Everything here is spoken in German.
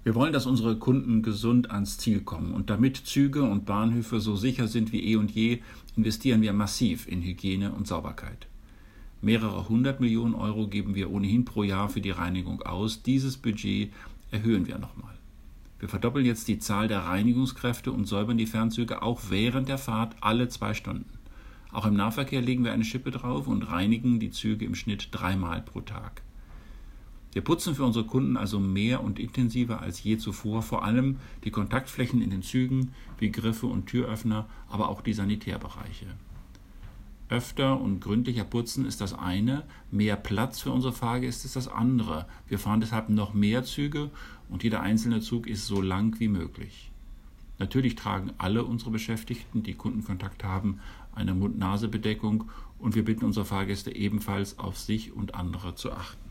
Wir wollen, dass unsere Kunden gesund ans Ziel kommen. Und damit Züge und Bahnhöfe so sicher sind wie eh und je, investieren wir massiv in Hygiene und Sauberkeit. Mehrere 100 Millionen Euro geben wir ohnehin pro Jahr für die Reinigung aus. Dieses Budget erhöhen wir nochmal. Wir verdoppeln jetzt die Zahl der Reinigungskräfte und säubern die Fernzüge auch während der Fahrt alle 2 Stunden. Auch im Nahverkehr legen wir eine Schippe drauf und reinigen die Züge im Schnitt 3-mal pro Tag. Wir putzen für unsere Kunden also mehr und intensiver als je zuvor, vor allem die Kontaktflächen in den Zügen wie Griffe und Türöffner, aber auch die Sanitärbereiche. Öfter und gründlicher putzen ist das eine, mehr Platz für unsere Fahrgäste ist das andere. Wir fahren deshalb noch mehr Züge und jeder einzelne Zug ist so lang wie möglich. Natürlich tragen alle unsere Beschäftigten, die Kundenkontakt haben, eine Mund-Nase-Bedeckung und wir bitten unsere Fahrgäste ebenfalls auf sich und andere zu achten.